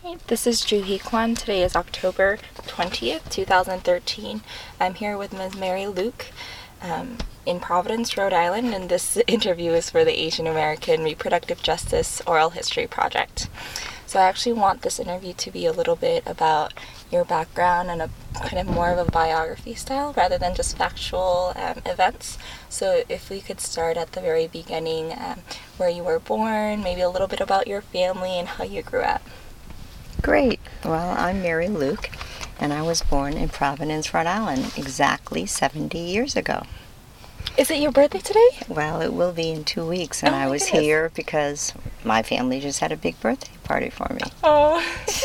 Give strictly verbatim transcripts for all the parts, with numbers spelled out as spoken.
Hey, this is Juhi Kwan. Today is October twentieth, two thousand thirteen. I'm here with Miz Mary Luke um, in Providence, Rhode Island, and this interview is for the Asian American Reproductive Justice Oral History Project. So I actually want this interview to be a little bit about your background and a kind of more of a biography style rather than just factual um, events. So if we could start at the very beginning, um, where you were born, maybe a little bit about your family and how you grew up. Great. Well, I'm Mary Luke, and I was born in Providence, Rhode Island, exactly seventy years ago. Is it your birthday today? Well, it will be in two weeks, and Oh, I my was goodness. here because my family just had a big birthday party for me. Oh.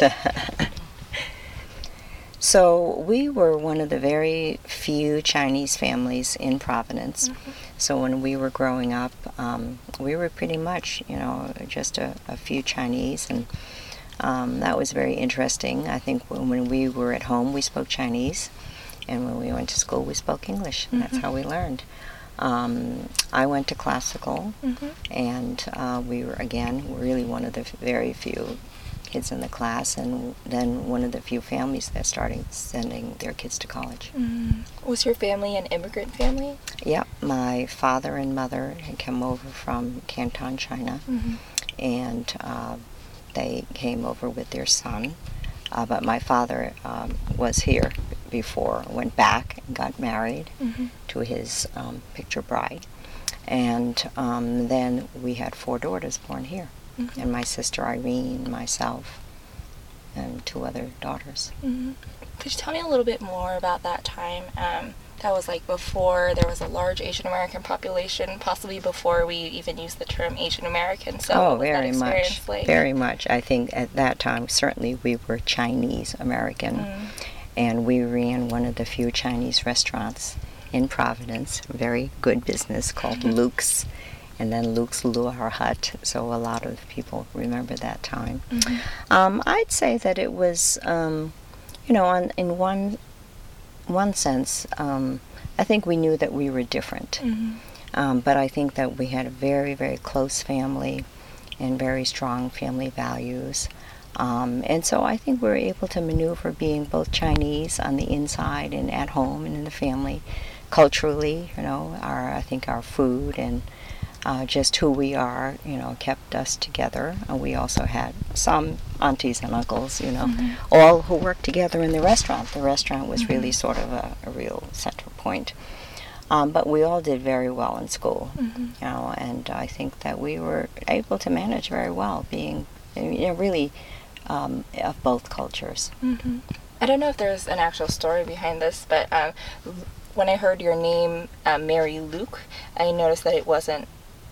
So we were one of the very few Chinese families in Providence. Mm-hmm. So when we were growing up, um, we were pretty much, you know, just a, a few Chinese, and Um, that was very interesting. I think when, when we were at home, we spoke Chinese, and when we went to school, we spoke English. And that's Mhm. how we learned. Um, I went to classical, Mm-hmm. and uh, we were, again, really one of the very few kids in the class, and then one of the few families that started sending their kids to college. Mm. Was your family an immigrant family? Yep, my father and mother had come over from Canton, China, Mm-hmm. and uh, they came over with their son, uh, but my father um, was here before, went back and got married Mm-hmm. to his um, picture bride, and um, then we had four daughters born here, Mm-hmm. and my sister Irene, myself, and two other daughters. Mm-hmm. Could you tell me a little bit more about that time? Um, that was like before there was a large Asian American population, possibly before we even used the term Asian American. So oh, what was that very much, experience like? very much. I think at that time, certainly we were Chinese American, Mm. and we ran one of the few Chinese restaurants in Providence, very good business, called Luke's, and then Luke's Luau Hut, so a lot of people remember that time. Mhm. Um, I'd say that it was, um, you know, on, in one one sense, um, I think we knew that we were different, Mhm. um, but I think that we had a very, very close family and very strong family values. Um, and so I think we were able to maneuver being both Chinese on the inside and at home and in the family. Culturally, you know, our I think our food and uh, just who we are, you know, kept us together. Uh, we also had some aunties and uncles, you know, Mhm. all who worked together in the restaurant. The restaurant was Mhm. really sort of a, a real center point. Um, but we all did very well in school, Mhm. you know, and I think that we were able to manage very well, being, you know, really um, of both cultures. Mm-hmm. I don't know if there's an actual story behind this, but um, when I heard your name, uh, Mary Luke, I noticed that it wasn't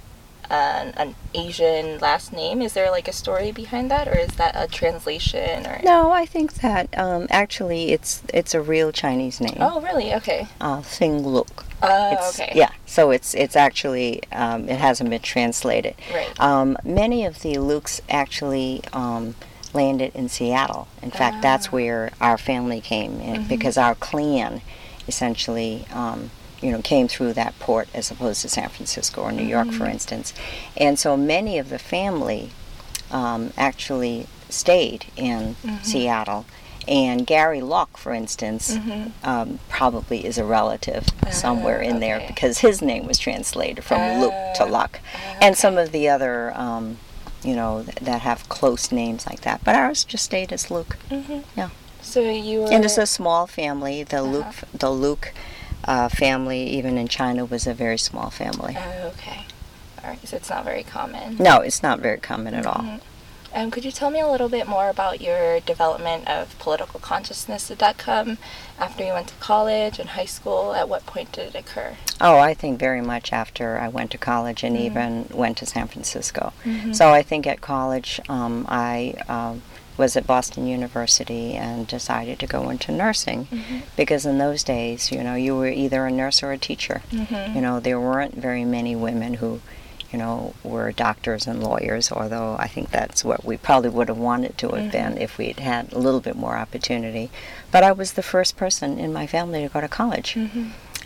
an, an Asian last name. Is there like a story behind that, or is that a translation? Or No, I think that um, actually it's it's a real Chinese name. Oh, really? Okay. Uh, Sing Luk. Oh, It's, okay. Yeah, so it's it's actually um, it hasn't been translated. Right. Um, many of the Lukes actually um, landed in Seattle. In fact, that's Ah. where our family came in, Mhm. because our clan essentially um, you know came through that port as opposed to San Francisco or New York, for Mhm. instance. And so many of the family um, actually stayed in Mhm. Seattle. And Gary Locke, for instance, Mhm. um, probably is a relative Ah, somewhere in there, okay. because his name was translated from Luke to Ah, Luck. ah, And okay. some of the other, um, you know, th- that have close names like that. But ours just stayed as Luke. Mhm. Yeah. So you were. And it's a small family. The Uh-huh. Luke, the Luke uh, family, even in China, was a very small family. Oh, okay. All right. So it's not very common. No, it's not very common at all. Mhm. Um, could you tell me a little bit more about your development of political consciousness? Did that come after you went to college and high school? At what point did it occur? Oh, I think very much after I went to college and Mhm. even went to San Francisco. Mhm. So I think at college um, I um, was at Boston University and decided to go into nursing, Mhm. because in those days, you know, you were either a nurse or a teacher. Mhm. You know, there weren't very many women who, you know, were doctors and lawyers, although I think that's what we probably would have wanted to have Mhm. been if we'd had a little bit more opportunity. But I was the first person in my family to go to college. Mhm.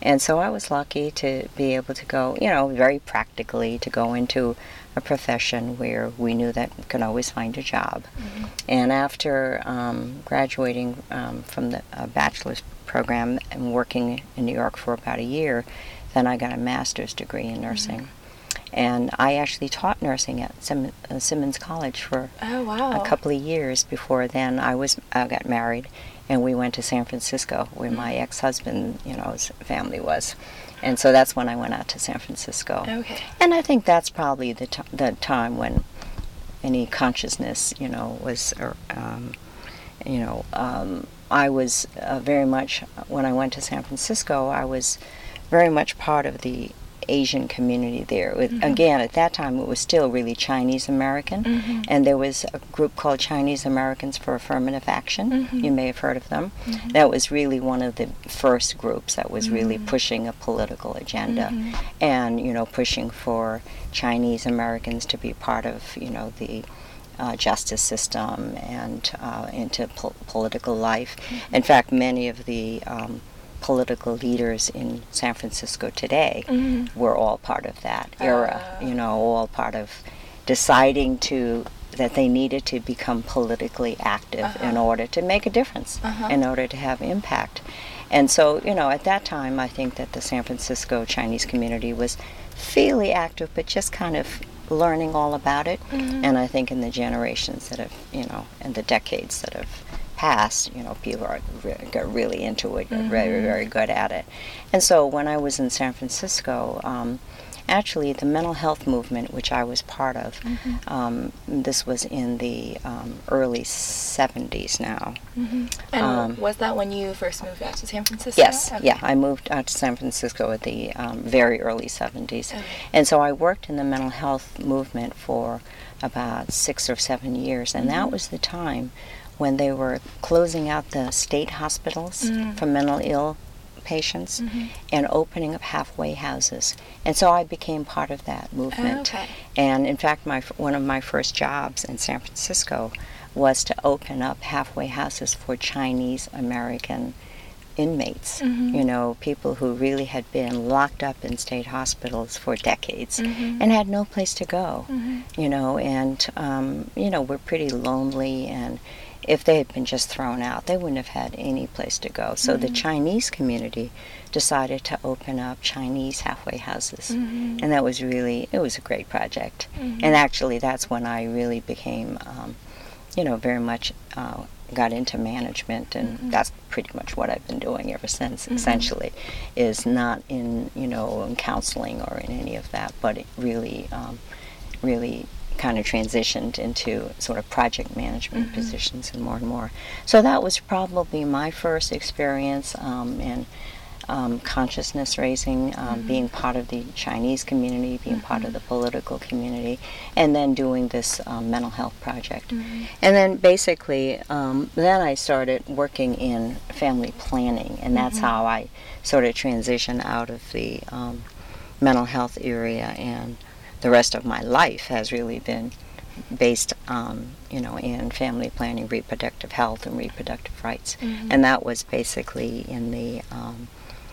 And so I was lucky to be able to go, you know, very practically to go into a profession where we knew that we could always find a job. Mm-hmm. And after um, graduating um, from the uh, bachelor's program and working in New York for about a year, then I got a master's degree in nursing. Mm-hmm. And I actually taught nursing at Sim- uh, Simmons College for oh, wow. a couple of years before then. I was I got married, and we went to San Francisco, where mm-hmm. my ex-husband, you know, his family was. And so that's when I went out to San Francisco. Okay. And I think that's probably the t- the time when any consciousness, you know, was, or, um, you know, um, I was uh, very much, when I went to San Francisco, I was very much part of the Asian community there. With, mm-hmm. Again, at that time, it was still really Chinese American, mm-hmm. and there was a group called Chinese Americans for Affirmative Action. Mm-hmm. You may have heard of them. Mm-hmm. That was really one of the first groups that was mm-hmm. really pushing a political agenda, mm-hmm. and, you know, pushing for Chinese Americans to be part of, you know, the Uh, justice system and uh, into po- political life. Mm-hmm. In fact, many of the um, political leaders in San Francisco today mm-hmm. were all part of that era, uh. you know, all part of deciding to that they needed to become politically active uh-huh. in order to make a difference, uh-huh. in order to have impact. And so, you know, at that time, I think that the San Francisco Chinese community was fairly active, but just kind of learning all about it. Mm-hmm. And I think in the generations that have, you know, in the decades that have passed, you know, people are re- got really into it, mm-hmm. very, very good at it. And so when I was in San Francisco, um, actually the mental health movement, which I was part of, mm-hmm. um, this was in the um, early seventies now. Mm-hmm. And um, was that when you first moved out to San Francisco? Yes, okay. yeah, I moved out to San Francisco at the um, very early seventies. Okay. And so I worked in the mental health movement for about six or seven years, and mm-hmm. that was the time when they were closing out the state hospitals mm-hmm. for mental ill patients mm-hmm. and opening up halfway houses. And so I became part of that movement. Oh, okay. And in fact, my one of my first jobs in San Francisco was to open up halfway houses for Chinese American inmates, mm-hmm. you know, people who really had been locked up in state hospitals for decades mm-hmm. and had no place to go, mm-hmm. you know, and, um, you know, were pretty lonely, and if they had been just thrown out, they wouldn't have had any place to go. So mm-hmm. the Chinese community decided to open up Chinese halfway houses. Mm-hmm. And that was really, it was a great project. Mm-hmm. And actually that's when I really became, um, you know, very much uh, got into management, and mm-hmm. that's pretty much what I've been doing ever since, mm-hmm. essentially, is not in, you know, in counseling or in any of that, but it really, um, really kind of transitioned into sort of project management mm-hmm. positions and more and more. So that was probably my first experience um, in um, consciousness raising, um, mm-hmm. being part of the Chinese community, being mm-hmm. part of the political community, and then doing this um, mental health project. Mm-hmm. And then basically, um, then I started working in family planning, and that's mm-hmm. how I sort of transitioned out of the um, mental health area, and the rest of my life has really been based, um, you know, in family planning, reproductive health, and reproductive rights. Mm-hmm. And that was basically in the um,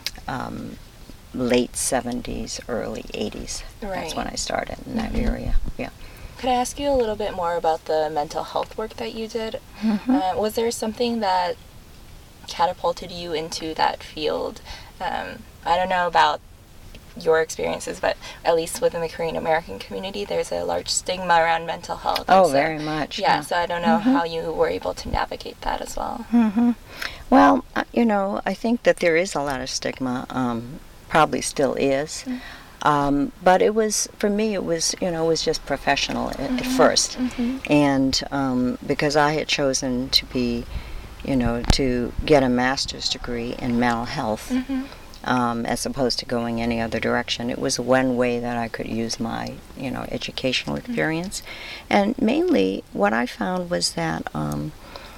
um, late seventies, early eighties. Right. That's when I started in that mm-hmm. area. Yeah. Could I ask you a little bit more about the mental health work that you did? Mm-hmm. Uh, was there something that catapulted you into that field? Um, I don't know about your experiences, but at least within the Korean American community, there's a large stigma around mental health. Oh, so, very much. Yeah, yeah, so I don't know mm-hmm. how you were able to navigate that as well. Mm-hmm. Well, uh, you know, I think that there is a lot of stigma, um, probably still is. Mm-hmm. Um, but it was, for me, it was, you know, it was just professional at, mm-hmm. at first. Mm-hmm. And um, because I had chosen to be, you know, to get a master's degree in mental health, mm-hmm. Um, as opposed to going any other direction. It was one way that I could use my, you know, educational experience. Mm-hmm. And mainly what I found was that, um,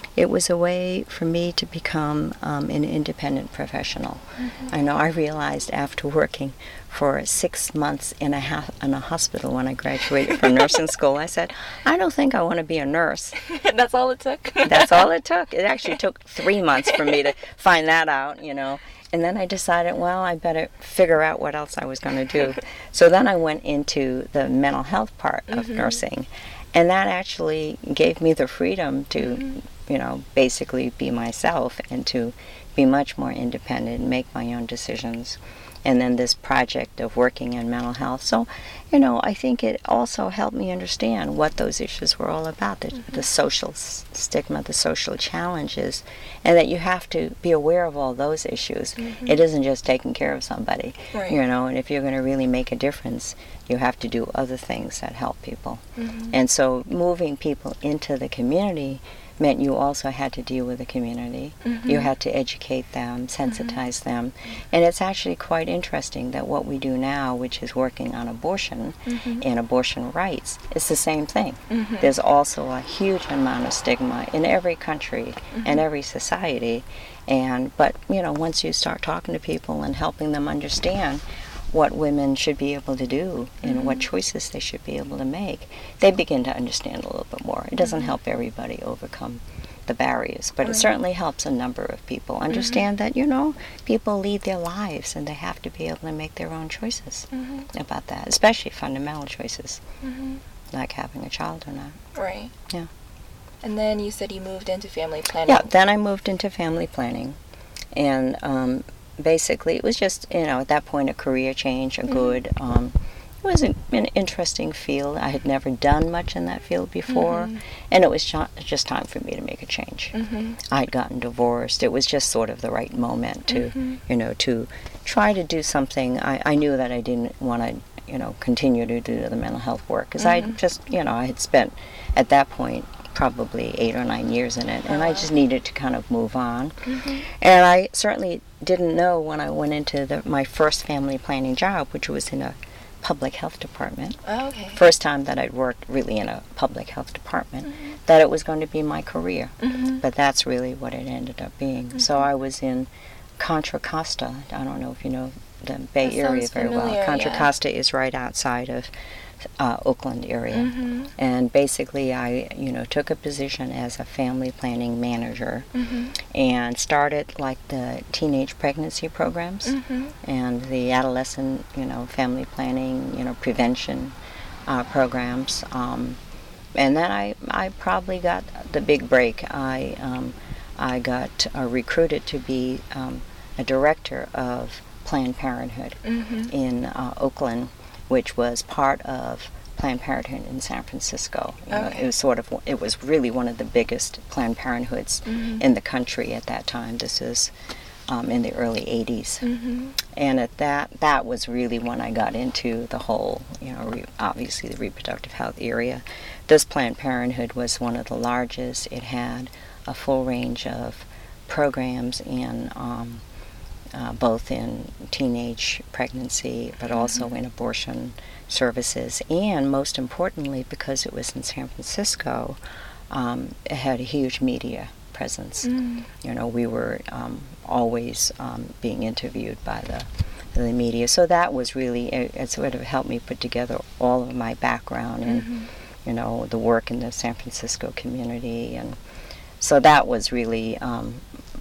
it was a way for me to become um, an independent professional. Mm-hmm. I know I realized after working for six months in a, ha- in a hospital when I graduated from nursing school, I said, I don't think I want to be a nurse. That's all it took? That's all it took. It actually took three months for me to find that out, you know. And then I decided, well, I better figure out what else I was going to do. So then I went into the mental health part of mm-hmm. nursing. And that actually gave me the freedom to, mm-hmm. you know, basically be myself and to be much more independent and make my own decisions. And then this project of working in mental health. So, you know, I think it also helped me understand what those issues were all about, the, mm-hmm. the social s- stigma, the social challenges, and that you have to be aware of all those issues. Mm-hmm. It isn't just taking care of somebody, right. you know, and if you're going to really make a difference, you have to do other things that help people. Mm-hmm. And so moving people into the community meant you also had to deal with the community. Mm-hmm. You had to educate them, sensitize mm-hmm. them. And it's actually quite interesting that what we do now, which is working on abortion mm-hmm. and abortion rights, is the same thing. Mm-hmm. There's also a huge amount of stigma in every country mm-hmm. and every society. And but, you know, once you start talking to people and helping them understand what women should be able to do and mm-hmm. what choices they should be able to make, they begin to understand a little bit more. It doesn't mm-hmm. help everybody overcome the barriers, but right. it certainly helps a number of people understand mm-hmm. that, you know, people lead their lives and they have to be able to make their own choices mm-hmm. about that, especially fundamental choices, mm-hmm. like having a child or not. Right. Yeah. And then you said you moved into family planning. Yeah, then I moved into family planning. And um, basically, it was just, you know, at that point, a career change, a mm-hmm. good, um, it was an, an interesting field. I had never done much in that field before, mm-hmm. and it was ch- just time for me to make a change. Mm-hmm. I had gotten divorced. It was just sort of the right moment to, mm-hmm. you know, to try to do something. I, I knew that I didn't want to, you know, continue to do the mental health work, because mm-hmm. I just, you know, I had spent, at that point, probably eight or nine years in it, and I just needed to kind of move on. Mm-hmm. And I certainly didn't know when I went into the, my first family planning job, which was in a public health department. Oh, okay. First time that I'd worked really in a public health department, mm-hmm. that it was going to be my career. Mm-hmm. But that's really what it ended up being. Mm-hmm. So I was in Contra Costa. I don't know if you know the Bay that Area very familiar, well. Contra yeah. Costa is right outside of Uh, Oakland area, mm-hmm. and basically I, you know, took a position as a family planning manager, mm-hmm. and started like the teenage pregnancy programs mm-hmm. and the adolescent, you know, family planning, you know, prevention uh, programs, um, and then I, I probably got the big break. I, um, I got uh, recruited to be um, a director of Planned Parenthood mm-hmm. in uh, Oakland, which was part of Planned Parenthood in San Francisco. You know, okay. it was sort of, it was really one of the biggest Planned Parenthoods mm-hmm. in the country at that time. This is um, in the early eighties. Mm-hmm. And at that, that was really when I got into the whole, you know, re- obviously the reproductive health area. This Planned Parenthood was one of the largest. It had a full range of programs in um, Uh, both in teenage pregnancy, but also mm-hmm. in abortion services. And most importantly, because it was in San Francisco, um, it had a huge media presence. Mm-hmm. You know, we were um, always um, being interviewed by the, the media. So that was really, it, it sort of helped me put together all of my background and, mm-hmm. you know, the work in the San Francisco community. And so that was really um,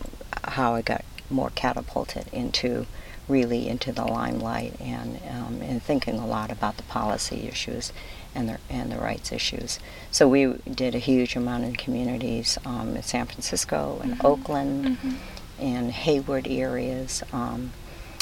how I got more catapulted into really into the limelight and um, and thinking a lot about the policy issues and the and the rights issues. So we did a huge amount in communities um, in San Francisco and mm-hmm. Oakland mm-hmm. and Hayward areas, um,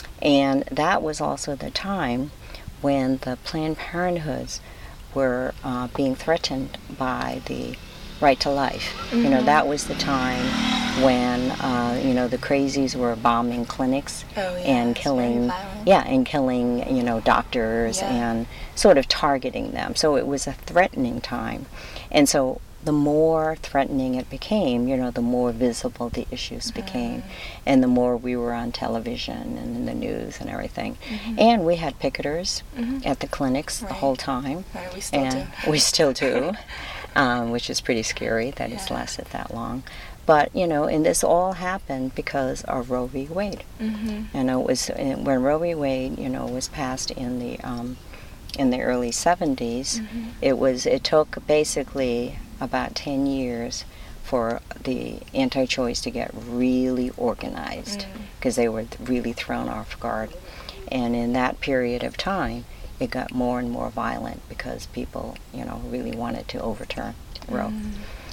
and that was also the time when the Planned Parenthoods were uh, being threatened by the right to life. Mm-hmm. You know, that was the time when uh, you know the crazies were bombing clinics oh, yeah, and killing, yeah, and killing you know doctors yeah. and sort of targeting them. So it was a threatening time, and so the more threatening it became, you know, the more visible the issues mm-hmm. became, and the more we were on television and in the news and everything. Mm-hmm. And we had picketers mm-hmm. at the clinics right. the whole time. Right, we still and do. we still do. Um, which is pretty scary that yeah. it's lasted that long. But, you know, and this all happened because of Roe v. Wade. Mm-hmm. And it was when Roe v. Wade, you know, was passed in the um, in the early seventies. Mm-hmm. It was it took basically about ten years for the anti-choice to get really organized, because mm. they were really thrown off guard. And in that period of time, it got more and more violent because people, you know, really wanted to overturn Roe. Mm.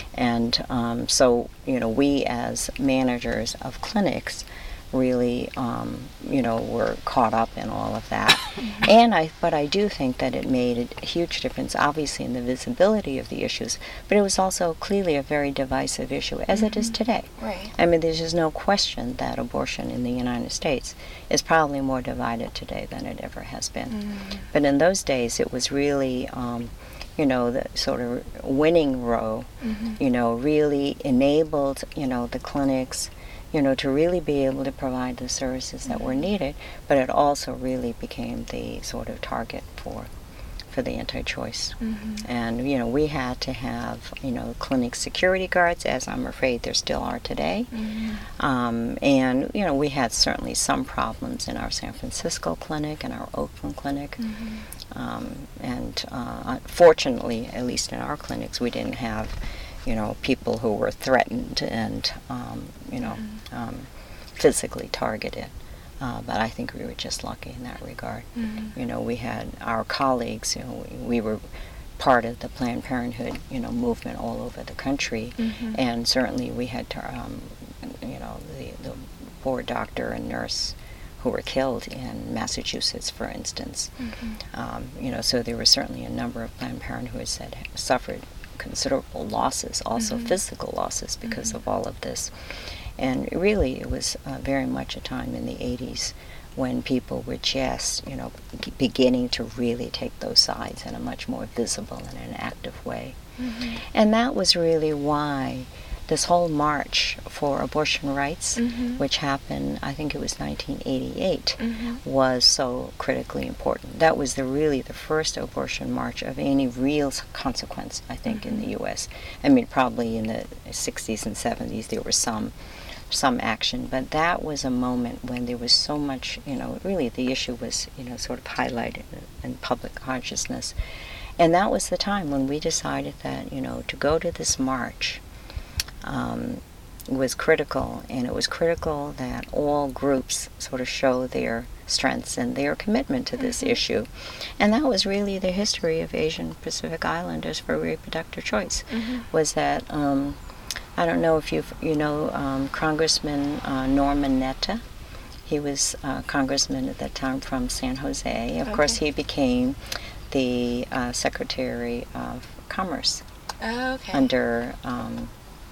And um, so, you know, we as managers of clinics really, um, you know, were caught up in all of that. Mm-hmm. And I, but I do think that it made a huge difference, obviously, in the visibility of the issues, but it was also clearly a very divisive issue, as mm-hmm. it is today. Right. I mean, there's just no question that abortion in the United States is probably more divided today than it ever has been. Mm-hmm. But in those days, it was really, um, you know, the sort of winning Roe, mm-hmm. you know, really enabled, you know, the clinics, you know, to really be able to provide the services that mm-hmm. were needed, but it also really became the sort of target for for the anti-choice. Mm-hmm. And, you know, we had to have, you know, clinic security guards, as I'm afraid there still are today. Mm-hmm. Um, and, you know, we had certainly some problems in our San Francisco clinic and our Oakland clinic. Mm-hmm. Um, and uh, fortunately, at least in our clinics, we didn't have, you know, people who were threatened and, um, you know, mm-hmm. um, physically targeted. Uh, but I think we were just lucky in that regard. Mm-hmm. You know, we had our colleagues, you know, we, we were part of the Planned Parenthood, you know, movement all over the country. Mm-hmm. And certainly we had, to, um, you know, the, the board doctor and nurse who were killed in Massachusetts, for instance. Mm-hmm. Um, you know, so there were certainly a number of Planned Parenthoods that suffered considerable losses, also mm-hmm. physical losses, because mm-hmm. of all of this. And really, it was uh, very much a time in the eighties when people were just, you know, g- beginning to really take those sides in a much more visible and an active way. Mm-hmm. And that was really why this whole march for abortion rights, mm-hmm. which happened, I think it was nineteen eighty-eight, mm-hmm. was so critically important. That was the really the first abortion march of any real consequence, I think, mm-hmm. in the U S. I mean, probably in the sixties and seventies there was some some action, but that was a moment when there was so much, you know, really the issue was, you know, sort of highlighted in public consciousness. And that was the time when we decided that, you know, to go to this march um, was critical, and it was critical that all groups sort of show their strengths and their commitment to this mm-hmm. issue. And that was really the history of Asian Pacific Islanders for reproductive choice, mm-hmm. was that um, I don't know if you you know um, Congressman uh, Norman Netta. He was uh, congressman at that time from San Jose. Of okay. course, he became the uh, Secretary of Commerce oh, okay. under um,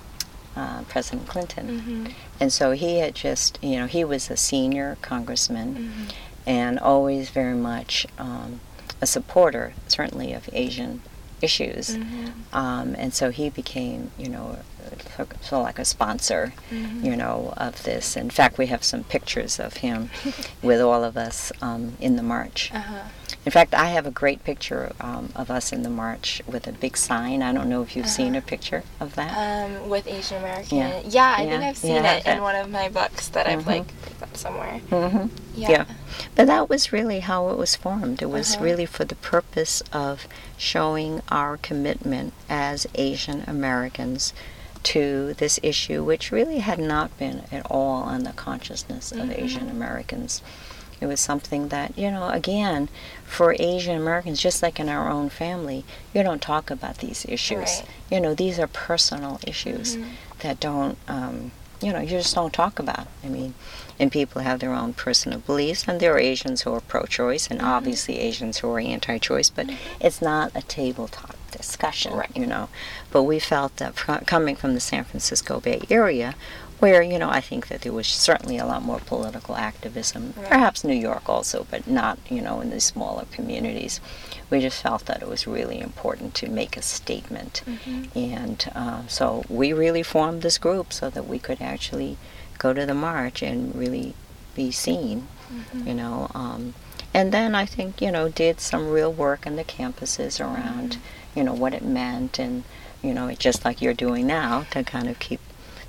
uh, President Clinton. Mm-hmm. And so he had just, you know, he was a senior congressman mm-hmm. and always very much um, a supporter, certainly, of Asian issues. Mm-hmm. Um, and so he became, you know, sort of like a sponsor, mm-hmm. you know, of this. In fact, we have some pictures of him with all of us um, in the march. Uh-huh. In fact, I have a great picture um, of us in the march with a big sign. I don't know if you've uh-huh. seen a picture of that. Um, with Asian American. Yeah, yeah I yeah. think I've seen yeah. it in one of my books that mm-hmm. I've like picked up somewhere. Mm-hmm. Yeah. yeah. But that was really how it was formed. It was uh-huh. really for the purpose of showing our commitment as Asian Americans to this issue, which really had not been at all on the consciousness of mm-hmm. Asian Americans. It was something that, you know, again, for Asian Americans, just like in our own family, you don't talk about these issues. Right. You know, these are personal issues mm-hmm. that don't, um, you know, you just don't talk about. I mean, and people have their own personal beliefs, and there are Asians who are pro-choice, and mm-hmm. obviously Asians who are anti-choice, but mm-hmm. it's not a tabletop discussion, right. you know. But we felt that fr- coming from the San Francisco Bay Area, where, you know, I think that there was certainly a lot more political activism, right. perhaps New York also, but not, you know, in the smaller communities. We just felt that it was really important to make a statement. Mm-hmm. And uh, so we really formed this group so that we could actually go to the march and really be seen, mm-hmm. you know. Um, and then I think, you know, did some real work in the campuses around, mm-hmm. you know, what it meant, and, you know, just like you're doing now, to kind of keep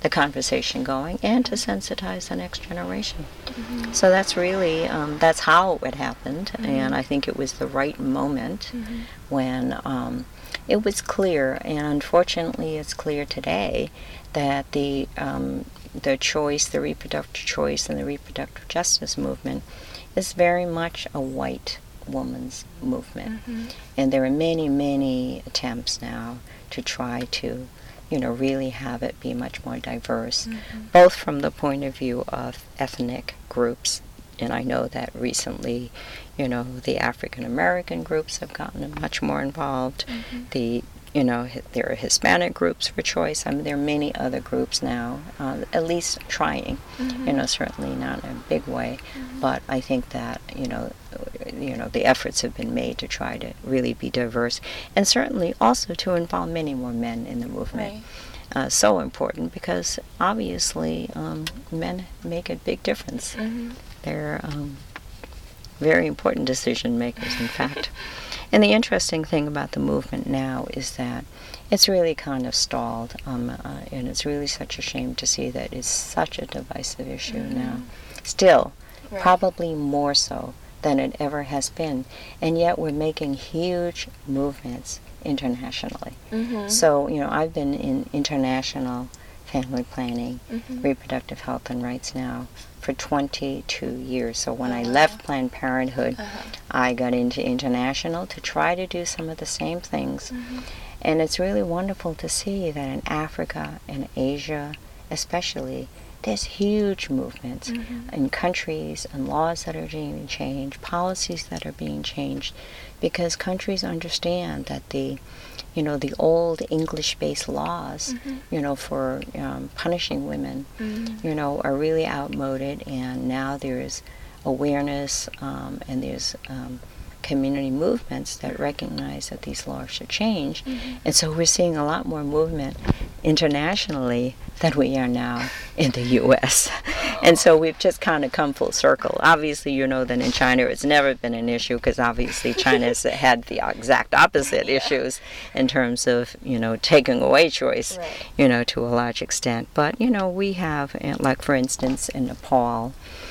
the conversation going and to sensitize the next generation. Mm-hmm. So that's really, um, that's how it happened, mm-hmm. and I think it was the right moment mm-hmm. when um, it was clear, and unfortunately it's clear today, that the um, the choice, the reproductive choice and the reproductive justice movement is very much a white woman's movement. Mm-hmm. And there are many, many attempts now to try to, you know, really have it be much more diverse, mm-hmm. both from the point of view of ethnic groups, and I know that recently, you know, the African American groups have gotten much more involved. Mm-hmm. The You know, there are Hispanic groups for choice. I mean, there are many other groups now, uh, at least trying. Mm-hmm. You know, certainly not in a big way, mm-hmm. but I think that you know, you know, the efforts have been made to try to really be diverse, and certainly also to involve many more men in the movement. Right. Uh, so important because obviously um, men make a big difference. Mm-hmm. They're um, very important decision makers, in fact. And the interesting thing about the movement now is that it's really kind of stalled, um, uh, and it's really such a shame to see that it's such a divisive issue mm-hmm. now. Still, right. Probably more so than it ever has been, and yet we're making huge movements internationally. Mm-hmm. So, you know, I've been in international family planning, mm-hmm. reproductive health and rights now for twenty-two years. So when uh-huh. I left Planned Parenthood, uh-huh. I got into international to try to do some of the same things. Mm-hmm. And it's really wonderful to see that in Africa and Asia especially, there's huge movements mm-hmm. in countries and laws that are being changed, policies that are being changed, because countries understand that the you know, the old English-based laws, mm-hmm. you know, for um, punishing women, mm-hmm. you know, are really outmoded, and now there's awareness um, and there's um, community movements that recognize that these laws should change. Mm-hmm. And so we're seeing a lot more movement internationally than we are now in the U S And so we've just kind of come full circle. Obviously, you know that in China it's never been an issue because obviously China's had the exact opposite yeah. issues in terms of, you know, taking away choice, right. you know, to a large extent. But, you know, we have, like for instance, in Nepal,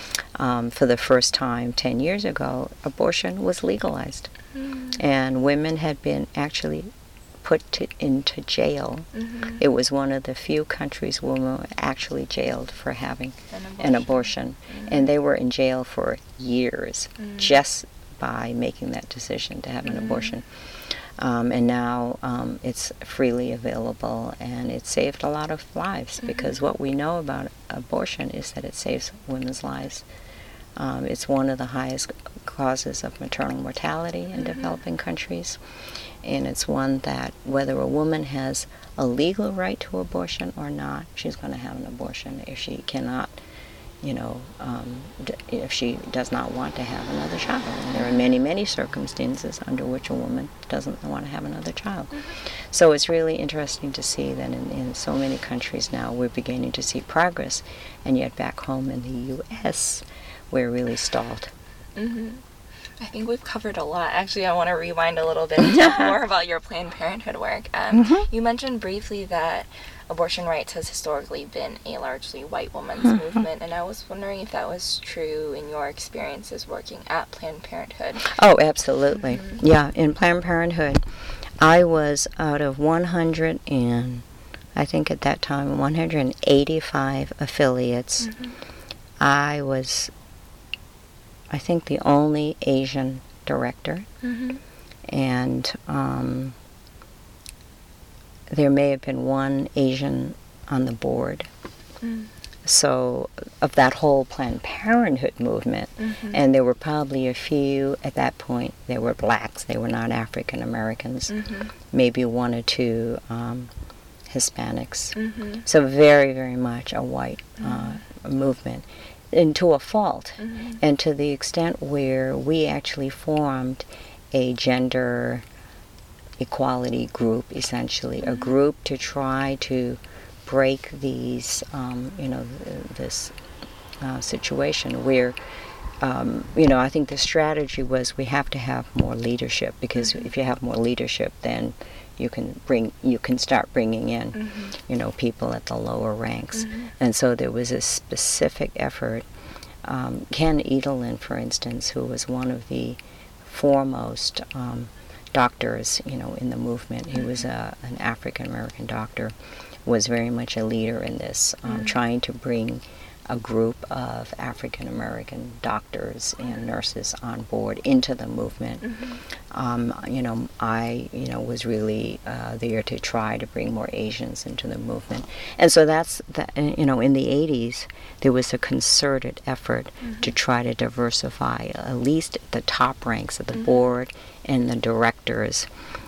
um, for the first time ten years ago, abortion was legalized. Mm. And women had been actually put to, into jail. Mm-hmm. It was one of the few countries where women were actually jailed for having an abortion. An abortion. Mm-hmm. And they were in jail for years mm-hmm. just by making that decision to have an mm-hmm. abortion. Um, and now um, it's freely available, and it saved a lot of lives mm-hmm. because what we know about abortion is that it saves women's lives. Um, it's one of the highest causes of maternal mortality in mm-hmm. developing countries. And it's one that whether a woman has a legal right to abortion or not, she's going to have an abortion if she cannot, you know, um, d- if she does not want to have another child. And there are many, many circumstances under which a woman doesn't want to have another child. Mm-hmm. So it's really interesting to see that in, in so many countries now we're beginning to see progress, and yet back home in the U S we're really stalled. Mm-hmm. I think we've covered a lot. Actually, I want to rewind a little bit and talk more about your Planned Parenthood work. Um, mm-hmm. You mentioned briefly that abortion rights has historically been a largely white woman's mm-hmm. movement, and I was wondering if that was true in your experiences working at Planned Parenthood. Oh, absolutely. Mm-hmm. Yeah, in Planned Parenthood, I was out of one hundred and, I think at that time, one hundred eighty-five affiliates. Mm-hmm. I was I think the only Asian director, mm-hmm. and um, there may have been one Asian on the board. Mm. So of that whole Planned Parenthood movement, mm-hmm. and there were probably a few at that point. They were blacks; they were not African Americans. Mm-hmm. Maybe one or two um, Hispanics. Mm-hmm. So very, very much a white uh, mm-hmm. movement. And to a fault, mm-hmm. and to the extent where we actually formed a gender equality group, essentially, mm-hmm. a group to try to break these, um, you know, this uh, situation where, um, you know, I think the strategy was we have to have more leadership, because mm-hmm. if you have more leadership, then you can bring you can start bringing in, mm-hmm. you know, people at the lower ranks. Mm-hmm. And so there was a specific effort. Um, Ken Edelin, for instance, who was one of the foremost um, doctors, you know, in the movement. He was a, an African American doctor, was very much a leader in this, um, mm-hmm. trying to bring a group of African American doctors and nurses on board into the movement. Mm-hmm. Um, you know, I, you know, was really uh, there to try to bring more Asians into the movement. And so that's, that, you know, in the eighties, there was a concerted effort mm-hmm. to try to diversify at least the top ranks of the mm-hmm. board and the directors.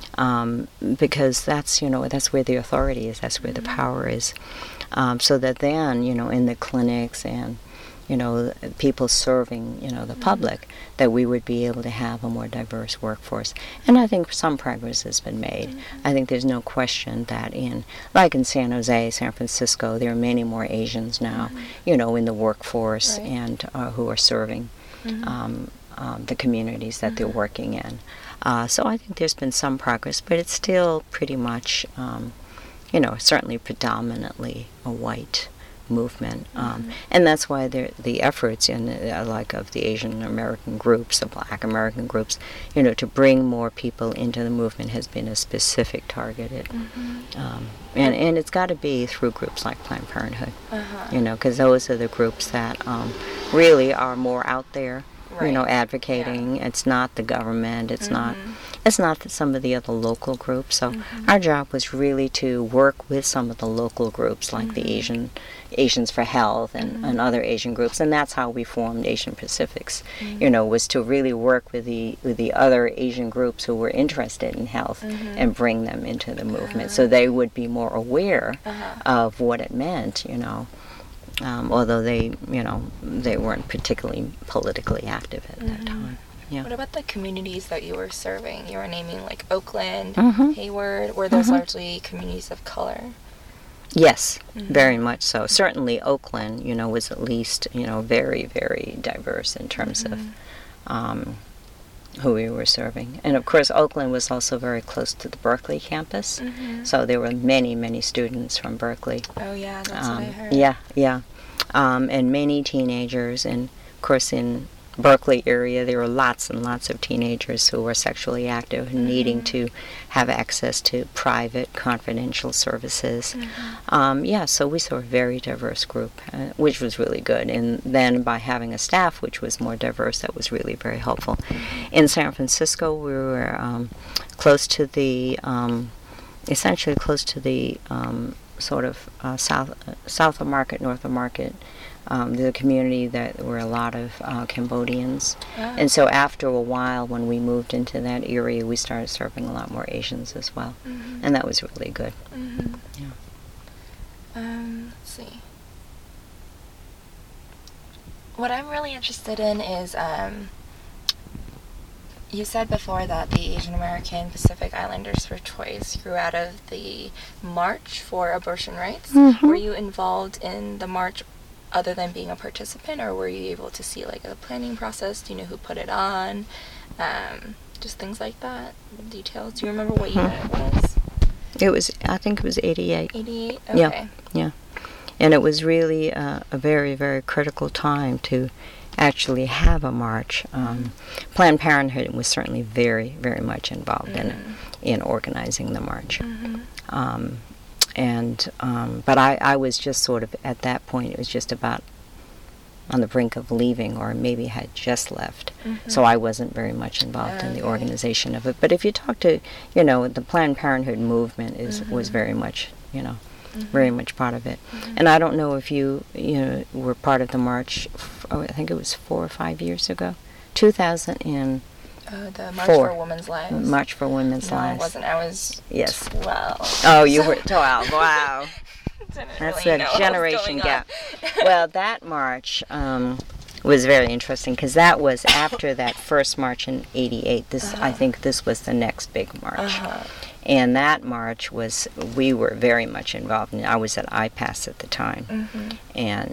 Um, because that's, you know, that's where the authority is, that's where mm-hmm. the power is. Um, so that then, you know, in the clinics and, you know, people serving, you know, the mm-hmm. public, that we would be able to have a more diverse workforce. And I think some progress has been made. Mm-hmm. I think there's no question that in, like in San Jose, San Francisco, there are many more Asians now, mm-hmm. you know, in the workforce right. and uh, who are serving mm-hmm. um, um, the communities that mm-hmm. they're working in. Uh, so I think there's been some progress, but it's still pretty much, um, you know, certainly predominantly a white movement. Um, mm-hmm. And that's why the efforts in, uh, like, of the Asian American groups, the Black American groups, you know, to bring more people into the movement has been a specific targeted. Mm-hmm. Um, and, and it's got to be through groups like Planned Parenthood, uh-huh. you know, because those are the groups that um, really are more out there. Right. You know, advocating. Yeah. It's not the government. It's mm-hmm. not. It's not that some of the other local groups. So mm-hmm. our job was really to work with some of the local groups, like mm-hmm. the Asian Asians for Health and, mm-hmm. and other Asian groups, and that's how we formed Asian Pacifics. Mm-hmm. You know, was to really work with the with the other Asian groups who were interested in health mm-hmm. and bring them into the movement, uh-huh. so they would be more aware uh-huh. of what it meant. You know. Um, although they, you know, they weren't particularly politically active at mm-hmm. that time. Yeah. What about the communities that you were serving? You were naming like Oakland, mm-hmm. Hayward. Were those mm-hmm. largely communities of color? Yes, mm-hmm. very much so. Certainly Oakland, you know, was at least, you know, very, very diverse in terms mm-hmm. of um, who we were serving. And of course, Oakland was also very close to the Berkeley campus. Mm-hmm. So there were many, many students from Berkeley. Oh, yeah, that's um, what I heard. Yeah, yeah. Um, and many teenagers. And of course, in Berkeley area, there were lots and lots of teenagers who were sexually active and mm-hmm. needing to have access to private, confidential services. Mm-hmm. Um, yeah, so we saw a very diverse group, uh, which was really good. And then by having a staff which was more diverse, that was really very helpful. Mm-hmm. In San Francisco, we were um, close to the, um, essentially close to the um, sort of uh, south, uh, south of Market, north of Market. Um, the community that were a lot of uh, Cambodians. Oh. And so after a while, when we moved into that area, we started serving a lot more Asians as well. Mm-hmm. And that was really good. Mm-hmm. Yeah. Um, let's see. What I'm really interested in is, um, you said before that the Asian American Pacific Islanders for Choice grew out of the March for Abortion Rights. Mm-hmm. Were you involved in the march other than being a participant, or were you able to see like the planning process? Do you know who put it on? Um, just things like that, details. Do you remember what year it was? It was, I think it was eighty-eight. eighty-eight? Okay. Yeah, yeah. And it was really uh, a very, very critical time to actually have a march. Um, Planned Parenthood was certainly very, very much involved mm-hmm. in it, in organizing the march. Mm-hmm. Um, And, um, but I, I was just sort of, at that point, it was just about on the brink of leaving, or maybe had just left. Mm-hmm. So I wasn't very much involved okay. in the organization of it. But if you talk to, you know, the Planned Parenthood movement is mm-hmm. was very much, you know, mm-hmm. very much part of it. Mm-hmm. And I don't know if you, you know, were part of the march, f- oh, I think it was four or five years ago, two thousand and Uh, the March Four. for Women's Lives. March for Women's no, Lives. No, I wasn't. I was yes. twelve. Oh, you were twelve. Wow. That's really a generation gap. Well, that march um, was very interesting because that was after that first march in eighty-eight. This, uh-huh. I think, this was the next big march. Uh-huh. And that march was, we were very much involved in. I was at I P A S at the time, mm-hmm. and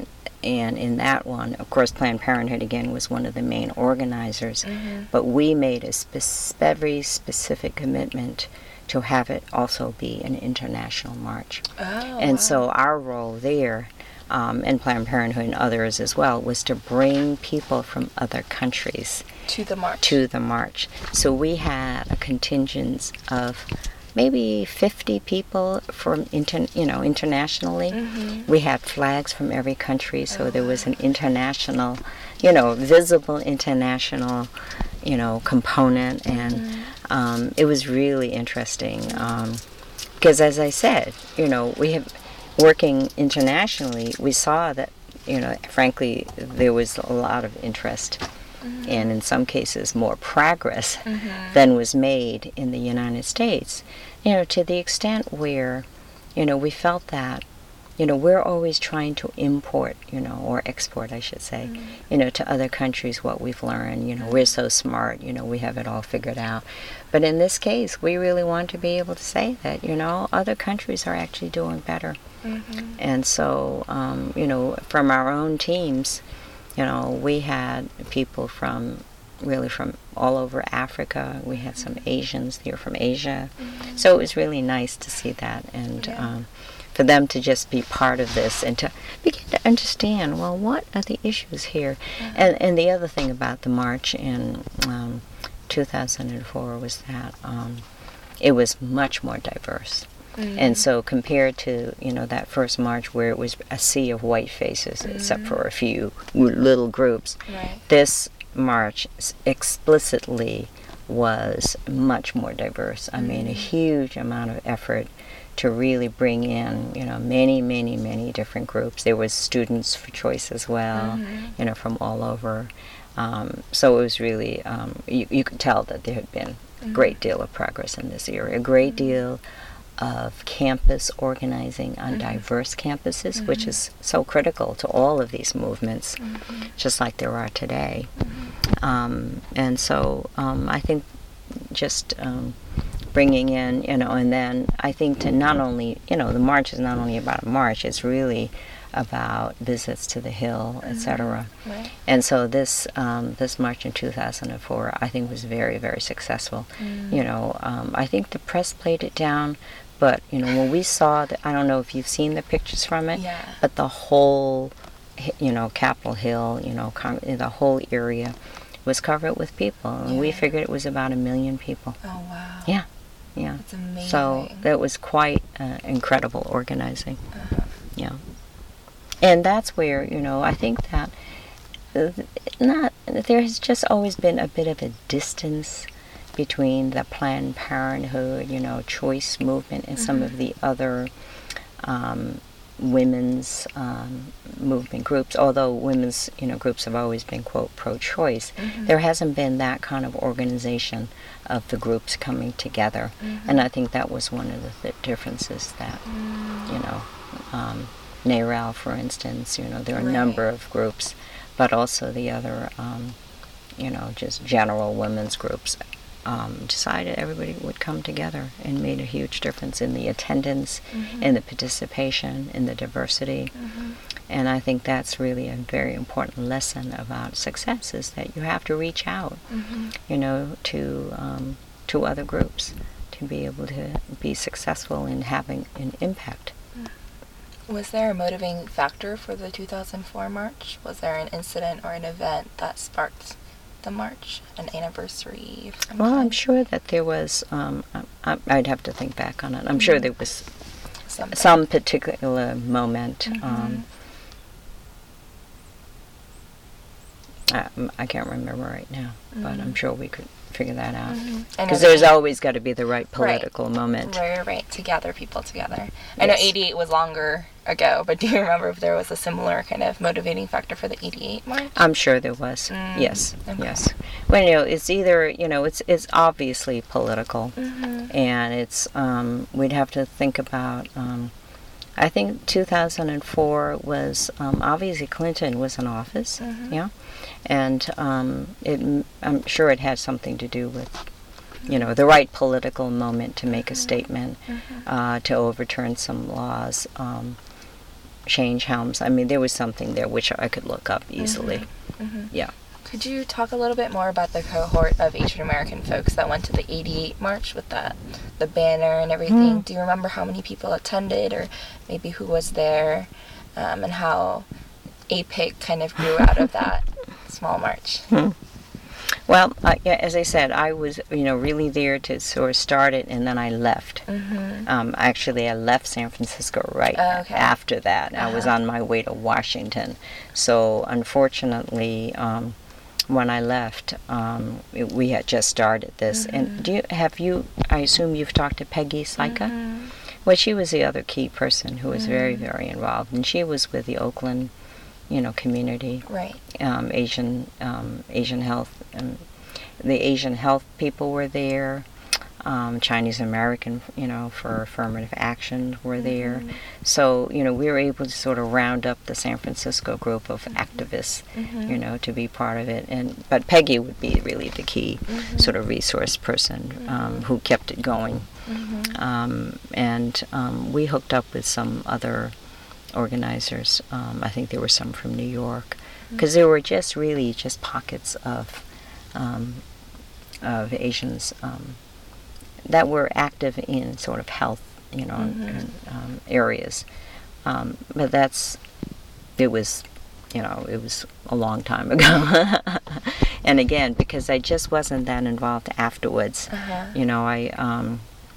and in that one, of course, Planned Parenthood again was one of the main organizers, Mm-hmm. but we made a spe- very specific commitment to have it also be an international march. Oh, and wow. so our role there, um, and Planned Parenthood and others as well, was to bring people from other countries To the march. to the march. So we had a contingent of maybe fifty people from inter, you know internationally. Mm-hmm. We had flags from every country, so Oh, there was an wow. international, you know, visible international, you know, component, and Mm-hmm. um, it was really interesting. Because as I said, you know, we have working internationally, we saw that, you know, frankly, there was a lot of interest. Mm-hmm. And in some cases more progress Mm-hmm. than was made in the United States, you know, to the extent where, you know, we felt that, you know, we're always trying to import, you know, or export, I should say, Mm-hmm. you know, to other countries what we've learned. You know, we're so smart, you know, we have it all figured out. But in this case, we really want to be able to say that, you know, other countries are actually doing better. Mm-hmm. And so, um, you know, from our own teams, you know, we had people from, really from all over Africa. We had some Asians there from Asia. Mm-hmm. So it was really nice to see that, and Yeah. um, for them to just be part of this and to begin to understand, well, what are the issues here? Uh-huh. And, and the other thing about the march in um, two thousand four was that um, it was much more diverse. Mm-hmm. And so compared to, you know, that first march where it was a sea of white faces, mm-hmm. except for a few little groups, Right. this march explicitly was much more diverse. I mm-hmm. mean, a huge amount of effort to really bring in, you know, many, many, many different groups. There was Students for Choice as well, Mm-hmm. you know, from all over. Um, so it was really, um, you, you could tell that there had been a Mm-hmm. great deal of progress in this area, a great Mm-hmm. deal of campus organizing on Mm-hmm. diverse campuses, Mm-hmm. which is so critical to all of these movements, Mm-hmm. just like there are today. Mm-hmm. Um, and so um, I think just um, bringing in, you know, and then I think to not only, you know, the march is not only about a march, it's really about visits to the Hill, Mm-hmm. et cetera. Right. And so this um, this march in two thousand four, I think, was very, very successful. Mm. You know, um, I think the press played it down, but, you know, when we saw that, I don't know if you've seen the pictures from it, Yeah. but the whole, you know, Capitol Hill, you know, com- the whole area was covered with people. And we Yeah. figured it was about a million people. Oh, wow. Yeah. Yeah. That's amazing. So that was quite uh, incredible organizing. Uh-huh. Yeah. And that's where, you know, I think that uh, not there has just always been a bit of a distance between the Planned Parenthood, you know, choice movement and some Mhm. of the other um, women's um, movement groups. Although women's, you know, groups have always been, quote, pro-choice, Mhm. there hasn't been that kind of organization of the groups coming together. Mhm. And I think that was one of the th- differences that, Mm. you know, um, NARAL, for instance, you know, there are a Right. number of groups, but also the other, um, you know, just general women's groups um, decided everybody would come together, and made a huge difference in the attendance, Mhm. in the participation, in the diversity. Mhm. And I think that's really a very important lesson about success, is that you have to reach out, Mhm. you know, to um, to other groups to be able to be successful in having an impact. Was there a motivating factor for the two thousand four march? Was there an incident or an event that sparked the march? An anniversary of some Well, I'm kind? sure that there was, um, I, I- I'd have to think back on it. I'm sure Mhm. there was Something. some particular moment. Mhm. Um, I, I can't remember right now, but I'm Mhm. sure we could figure that out. Mhm. I know Because that there's you- always got to be the right political moment. Right, right, right, to gather people together. I know Yes. eighty-eight was longer ago, but do you remember if there was a similar kind of motivating factor for the eighty-eight march? I'm sure there was. Mm, Yes, okay. yes. Well, you know, it's either, you know, it's it's obviously political, Mm-hmm. and it's um, we'd have to think about. Um, I think two thousand four was um, obviously Clinton was in office, Mhm. yeah, and um, it, I'm sure it had something to do with, you know, the right political moment to make a statement, Mhm. uh, to overturn some laws. Um, change Helms. I mean, there was something there which I could look up easily. Mm-hmm. Mm-hmm. Yeah. Could you talk a little bit more about the cohort of Asian American folks that went to the eighty-eight march with that, the banner and everything? Mm. Do you remember how many people attended, or maybe who was there, um, and how A P I C kind of grew out of that small march? Hmm. Well, uh, yeah, as I said, I was, you know, really there to sort of start it, and then I left. Mm-hmm. Um, actually, I left San Francisco right Oh, okay. after that. Uh-huh. I was on my way to Washington. So, unfortunately, um, when I left, um, it, we had just started this. Mm-hmm. And do you have you? I assume you've talked to Peggy Slaika. Mm-hmm. Well, she was the other key person who was Mm-hmm. very, very involved, and she was with the Oakland, you know, community, Right. um, Asian, um, Asian health. Um, the Asian health people were there. Um, Chinese American, you know, for affirmative action were there. Mm-hmm. So, you know, we were able to sort of round up the San Francisco group of activists, Mm-hmm. you know, to be part of it. And but Peggy would be really the key Mm-hmm. sort of resource person um, who kept it going. Mm-hmm. Um, and um, we hooked up with some other organizers. Um, I think there were some from New York, because there were just really just pockets of um, of Asians um, that were active in sort of health, you know, Mm-hmm. and, um, areas. Um, but that's it was, you know, it was a long time ago. And again, because I just wasn't that involved afterwards, Uh-huh. you know, I um,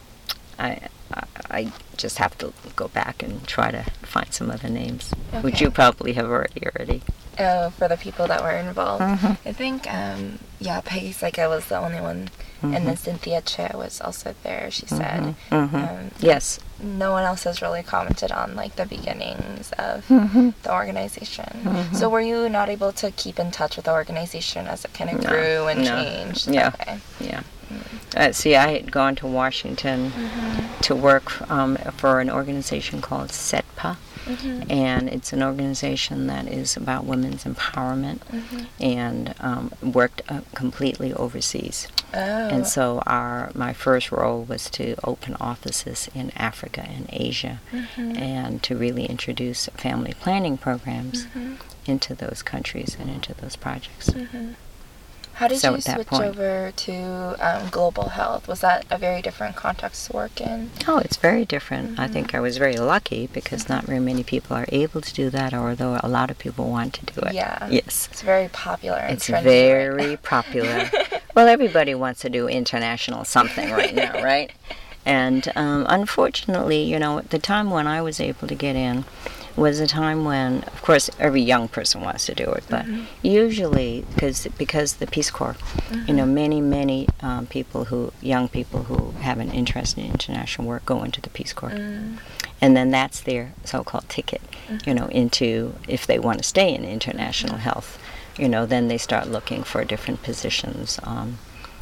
I. I- I just have to go back and try to find some other names, which Okay. you probably have already already. Oh, for the people that were involved. Mhm. I think, um, yeah, Peggy Slaika was the only one, and then Cynthia Che was also there, she said. Mhm. Um, Yes. no one else has really commented on, like, the beginnings of Mhm. the organization. Mhm. So were you not able to keep in touch with the organization as it kind of No, grew and no. changed? Yeah. Okay. Yeah. Uh, see, I had gone to Washington Mm-hmm. to work um, for an organization called SETPA, Mm-hmm. and it's an organization that is about women's empowerment, Mm-hmm. and um, worked uh, completely overseas. Oh. And so our my first role was to open offices in Africa and Asia, Mm-hmm. and to really introduce family planning programs Mm-hmm. into those countries and into those projects. Mm-hmm. How did So you at that switch point- over to um, global health? Was that a very different context to work in? Oh, it's very different. I think I was very lucky because not very many people are able to do that, although a lot of people want to do it. Yeah. Yes. It's very popular and It's trendy very right popular. Well, everybody wants to do international something right now, right? And um, unfortunately, you know, the time when I was able to get in was a time when, of course, every young person wants to do it, but usually, because because the Peace Corps, you know, many, many um, people who, young people who have an interest in international work go into the Peace Corps. Mm. And then that's their so-called ticket, you know, into, if they want to stay in international health, you know, then they start looking for different positions, um,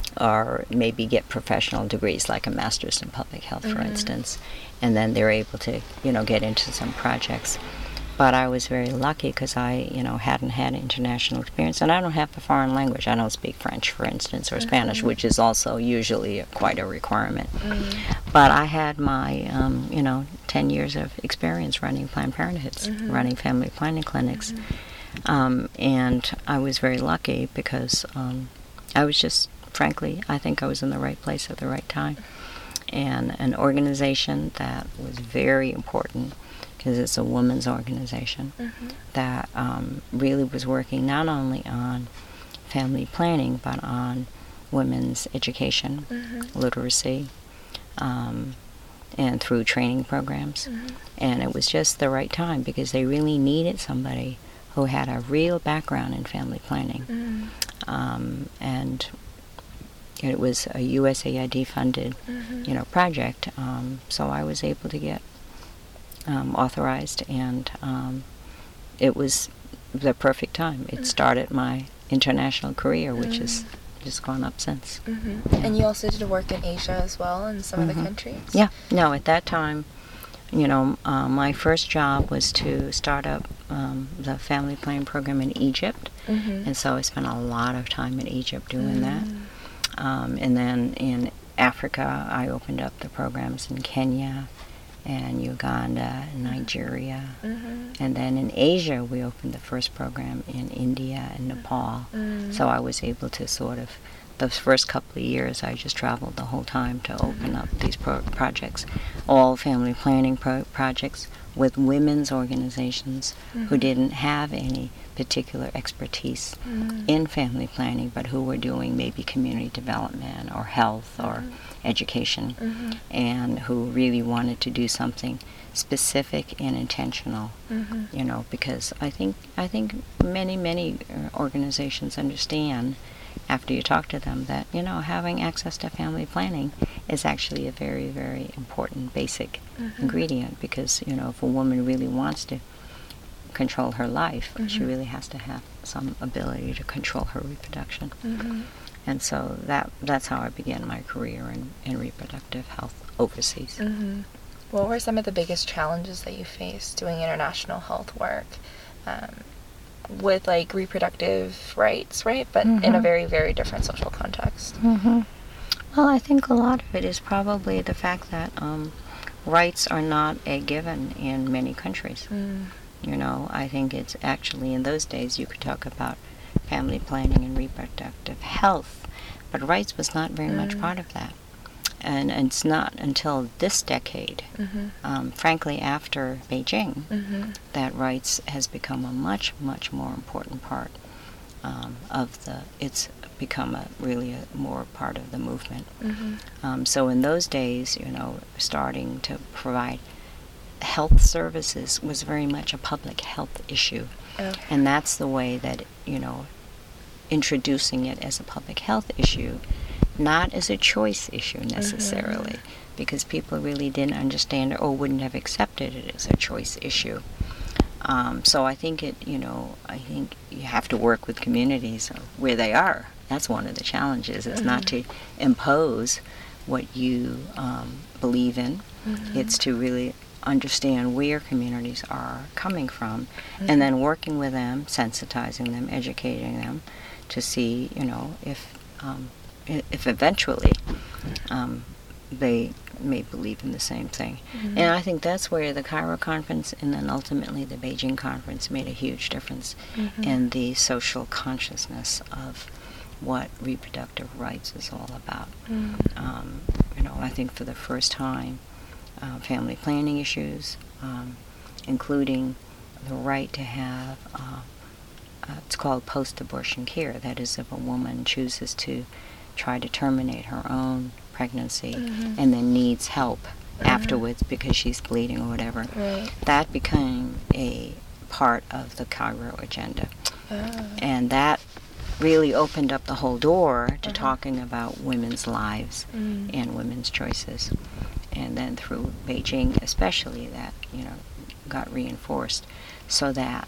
or maybe get professional degrees like a master's in public health, for instance, and then they're able to, you know, get into some projects. But I was very lucky because I, you know, hadn't had international experience, and I don't have the foreign language. I don't speak French, for instance, or Spanish, which is also usually a, quite a requirement. Mm. But I had my, um, you know, ten years of experience running Planned Parenthoods, running family planning clinics, um, and I was very lucky because um, I was just, frankly, I think I was in the right place at the right time, and an organization that was very important, because it's a women's organization Mm-hmm. that um, really was working not only on family planning but on women's education, Mm-hmm. literacy, um, and through training programs. Mm-hmm. And it was just the right time because they really needed somebody who had a real background in family planning. Mm. Um, and it was a U S A I D funded, Mhm. you know, project. Um, so I was able to get um, authorized, and um, it was the perfect time. It started my international career, which has just gone up since. Mhm. Yeah. And you also did work in Asia as well, in some of the Mhm. countries? Yeah, no, at that time, you know, uh, my first job was to start up um, the family planning program in Egypt, Mm-hmm. and so I spent a lot of time in Egypt doing that. Um, and then in Africa, I opened up the programs in Kenya and Uganda and Nigeria Mm-hmm. And then in Asia, we opened the first program in India and Nepal. Mm. So I was able to sort of, those first couple of years, I just traveled the whole time to open mm-hmm. up these pro- projects, all family planning pro- projects with women's organizations mm-hmm. who didn't have any particular expertise mm-hmm. in family planning, but who were doing maybe community development or health or mm-hmm. education, mm-hmm. and who really wanted to do something specific and intentional, mm-hmm. you know, because I think I think many, many organizations understand after you talk to them that, you know, having access to family planning is actually a very, very important basic mm-hmm. ingredient, because, you know, if a woman really wants to control her life, mm-hmm. she really has to have some ability to control her reproduction. Mm-hmm. And so that that's how I began my career in, in reproductive health overseas. Mm-hmm. What were some of the biggest challenges that you faced doing international health work um, with, like, reproductive rights, right? But mm-hmm. in a very, very different social context. Mm-hmm. Well, I think a lot of it is probably the fact that um, rights are not a given in many countries. Mm. You know, I think it's actually, in those days, you could talk about family planning and reproductive health, but rights was not very mm. much part of that. And, and it's not until this decade, mm-hmm. um, frankly, after Beijing, mm-hmm. that rights has become a much, much more important part um, of the, it's become a really a more part of the movement. Mm-hmm. Um, so in those days, you know, starting to provide health services was very much a public health issue. Okay. And that's the way that, you know, introducing it as a public health issue, not as a choice issue necessarily, mm-hmm. because people really didn't understand it or wouldn't have accepted it as a choice issue. Um, so I think it, you know, I think you have to work with communities where they are. That's one of the challenges. It's mm-hmm. not to impose what you um, believe in. Mm-hmm. It's to really understand where communities are coming from, mm-hmm. and then working with them, sensitizing them, educating them to see, you know, if um, if eventually um, they may believe in the same thing. Mm-hmm. And I think that's where the Cairo conference and then ultimately the Beijing conference made a huge difference mm-hmm. in the social consciousness of what reproductive rights is all about. Mm-hmm. Um, you know, I think for the first time, uh, family planning issues, um, including the right to have, uh, uh, it's called post-abortion care. That is, if a woman chooses to try to terminate her own pregnancy mm-hmm. and then needs help mm-hmm. afterwards because she's bleeding or whatever, right. that became a part of the Cairo agenda. Oh. And that really opened up the whole door to uh-huh. talking about women's lives mm. and women's choices. And then through Beijing especially, that, you know, got reinforced, so that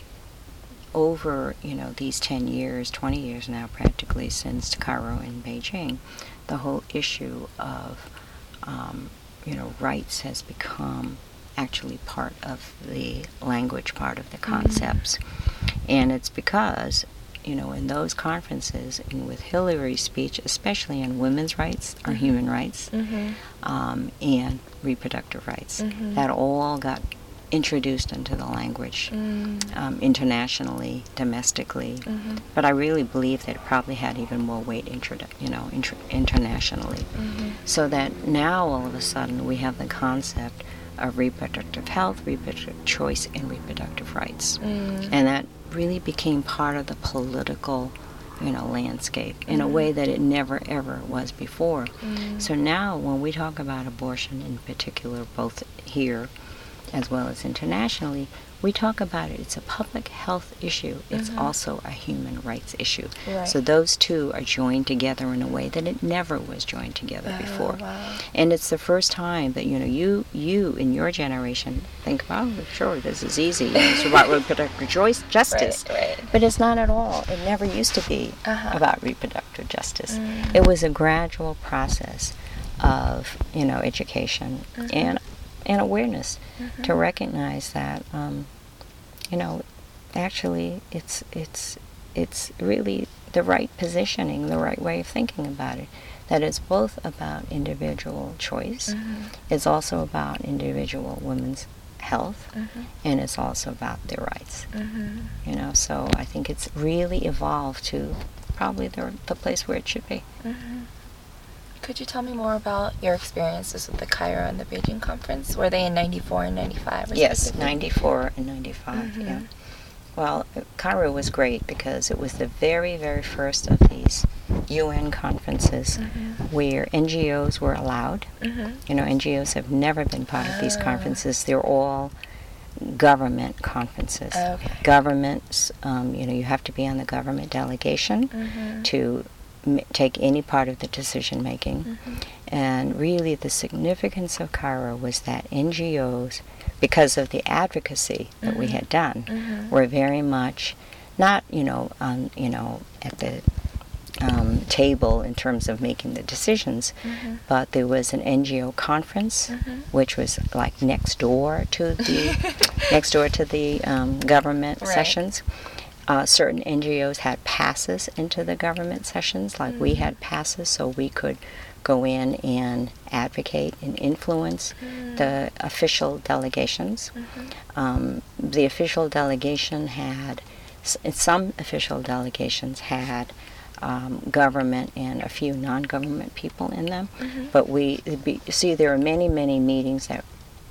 over, you know, these ten years, twenty years now practically since Cairo and Beijing, the whole issue of, um, you know, rights has become actually part of the language, part of the concepts. Mm-hmm. And it's because, you know, in those conferences, and with Hillary's speech, especially on women's rights or mm-hmm. human rights, mm-hmm. um, and reproductive rights, mm-hmm. that all got introduced into the language mm. um, internationally, domestically. Mm-hmm. But I really believe that it probably had even more weight, introdu- you know, inter- internationally. Mm-hmm. So that now all of a sudden we have the concept of reproductive health, reproductive choice, and reproductive rights, mm. and that really became part of the political, you know, landscape in mm. a way that it never ever was before. Mm. So now when we talk about abortion in particular, both here as well as internationally, we talk about it. It's a public health issue. It's mm-hmm. also a human rights issue. Right. So those two are joined together in a way that it never was joined together oh, before. Wow. And it's the first time that, you know, you you in your generation think, oh, sure, this is easy. It's about reproductive choice, justice. Right, right. But it's not at all. It never used to be uh-huh. about reproductive justice. Mm. It was a gradual process of, you know, education mm-hmm. and and awareness mm-hmm. to recognize that, um, you know, actually it's it's it's really the right positioning, the right way of thinking about it. That it's both about individual choice. Mm-hmm. It's also about individual women's health, Mm-hmm. and it's also about their rights. Mm-hmm. You know, so I think it's really evolved to probably the, the place where it should be. Mm-hmm. Could you tell me more about your experiences with the Cairo and the Beijing conference? Were they in ninety-four and ninety-five? Yes, ninety-four and ninety-five, Mm-hmm. yeah. Well, Cairo was great because it was the very, very first of these U N conferences Mm-hmm. where N G Os were allowed. Mm-hmm. You know, N G Os have never been part of these Ah. conferences. They're all government conferences. Okay. Governments, um, you know, you have to be on the government delegation Mm-hmm. to m- take any part of the decision making. Mm-hmm. And really, the significance of Cairo was that N G Os, because of the advocacy that we Mhm. had done, Mhm. were very much not, you know, on, you know, at the um, table in terms of making the decisions, Mhm. but there was an N G O conference, Mhm. which was like next door to the next door to the um, government Right. sessions. Uh, certain N G Os had passes into the government sessions, like we Mhm. had passes, so we could go in and advocate and influence Mm. the official delegations. Mhm. Um, the official delegation had, s- some official delegations had um, government and a few non-government people in them. Mhm. But we be, see there are many, many meetings that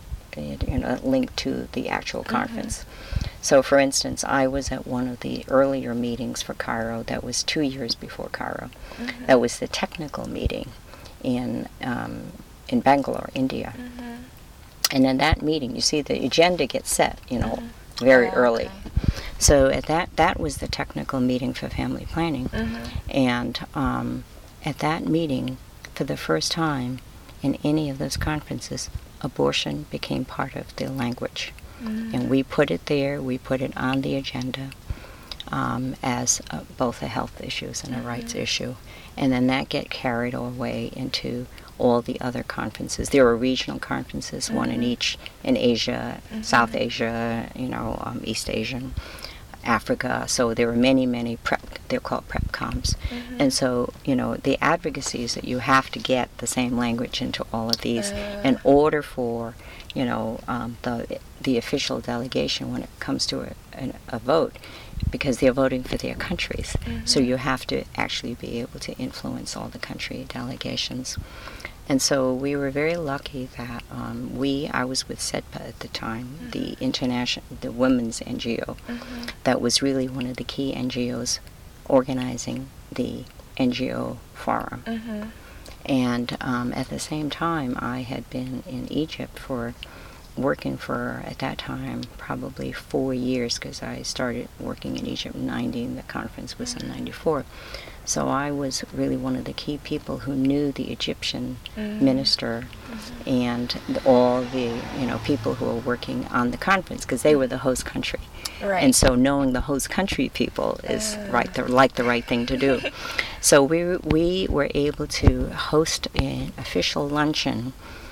you know linked to the actual conference. So, for instance, I was at one of the earlier meetings for Cairo that was two years before Cairo. Mhm. That was the technical meeting in um, in Bangalore, India. Mhm. And in that meeting, you see the agenda gets set, you know, Mhm. very Oh, early. okay. So at that that was the technical meeting for family planning. Mhm. And um, at that meeting, for the first time in any of those conferences, abortion became part of the language. Mhm. And we put it there, we put it on the agenda um, as uh, both a health issue and a rights Mhm. issue. And then that get carried away into all the other conferences. There were regional conferences, one in Mhm. each, in Asia, Mhm. South Asia, you know, um, East Asian, Africa. So there were many, many prep, they're called prep comps. Mhm. And so, you know, the advocacy is that you have to get the same language into all of these Uh. in order for, you know, um, the the official delegation when it comes to a, a, a vote, because they're voting for their countries. So Mhm. you have to actually be able to influence all the country delegations. And so we were very lucky that um, we, I was with SEDPA at the time, the international, the women's N G O, Mhm. that was really one of the key N G Os organizing the N G O forum. Mhm. And um, at the same time, I had been in Egypt for working for, at that time, probably four years, because I started working in Egypt in ninety, and the conference was in ninety-four. So I was really one of the key people who knew the Egyptian Mhm. minister and the, all the, you know, people who were working on the conference, because they were the host country. Right. And so knowing the host country people is Uh. right, the, like the right thing to do. So we we were able to host an official luncheon,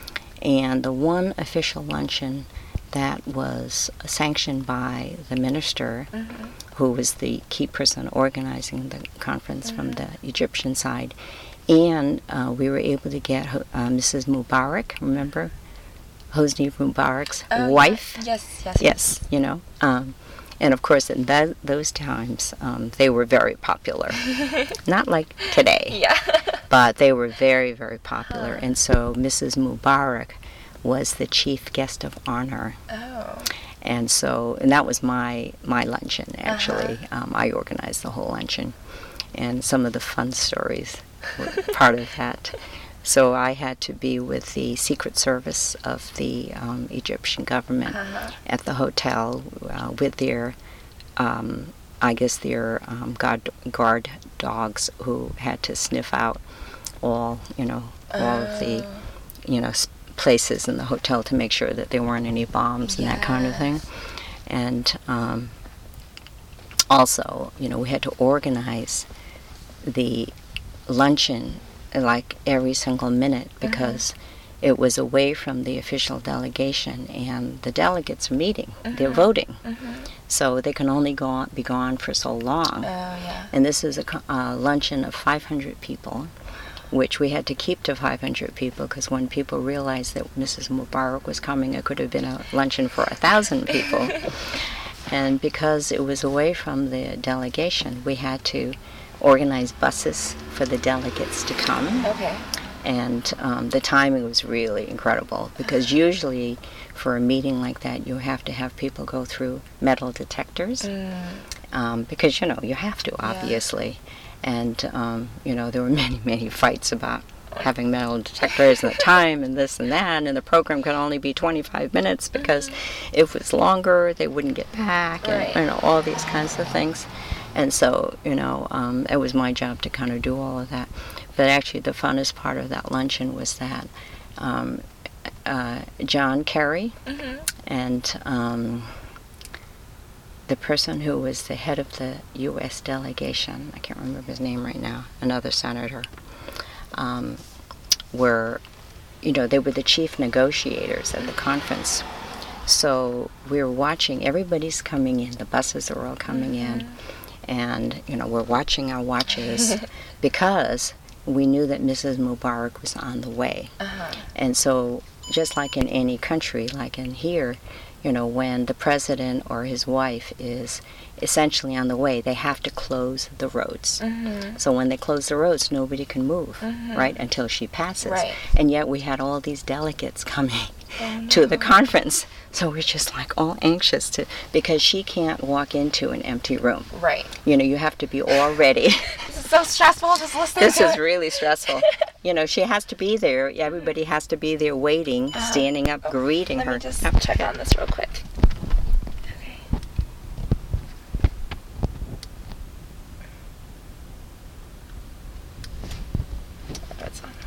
and the one official luncheon that was sanctioned by the minister, Mhm. who was the key person organizing the conference from the Egyptian side, and uh, we were able to get uh, Missus Mubarak, remember? Hosni Mubarak's Oh, wife. yeah. Yes, yes. Yes, you know. Um, and of course, in that, those times, um, they were very popular. Not like today, Yeah. but they were very, very popular. And so Missus Mubarak was the chief guest of honor. Oh. And so, and that was my, my luncheon, actually. Uh-huh. Um, I organized the whole luncheon. And some of the fun stories were part of that. So I had to be with the Secret Service of the um, Egyptian government Uh-huh. at the hotel uh, with their, um, I guess, their um, guard, guard dogs who had to sniff out all, you know, all of the, Oh. you know, s- places in the hotel to make sure that there weren't any bombs and that kind of thing. Yes. And um, also, you know, we had to organize the luncheon like every single minute, because it was away from the official delegation, and the delegates are meeting. They're Mhm. voting. Mhm. So they can only go on, be gone for so long. Oh, yeah. And this is a co- uh, luncheon of five hundred people, which we had to keep to five hundred people, because when people realized that Missus Mubarak was coming, it could have been a luncheon for a thousand people. And because it was away from the delegation, we had to organize buses for the delegates to come. Okay. And um, the timing was really incredible, because usually for a meeting like that, you have to have people go through metal detectors, mm. um, because, you know, you have to, obviously. Yeah. And, um, you know, there were many, many fights about having metal detectors and the time and this and that, and the program could only be twenty-five minutes because mm-hmm. if it was longer, they wouldn't get back, and, right. you know, all these kinds of things. And so, you know, um, it was my job to kind of do all of that. But actually the funnest part of that luncheon was that um, uh, John Kerry mm-hmm. and um, the person who was the head of the U S delegation, I can't remember his name right now, another senator, um, were, you know, they were the chief negotiators at the conference. So we were watching, everybody's coming in, the buses are all coming mm-hmm. in, and, you know, we're watching our watches because we knew that Missus Mubarak was on the way. Uh-huh. And so just like in any country, like in here, you know, when the president or his wife is essentially on the way, they have to close the roads. Mm-hmm. So when they close the roads, nobody can move, mm-hmm. right, until she passes. Right. And yet we had all these delegates coming oh, no. to the conference. So we're just like all anxious to, because she can't walk into an empty room. Right. You know, you have to be all ready. This is so stressful just listening This to is it. really stressful. You know, she has to be there. Everybody has to be there waiting, uh, standing up, oh, greeting let her. Let me just oh. check on this real quick. Okay. That's on.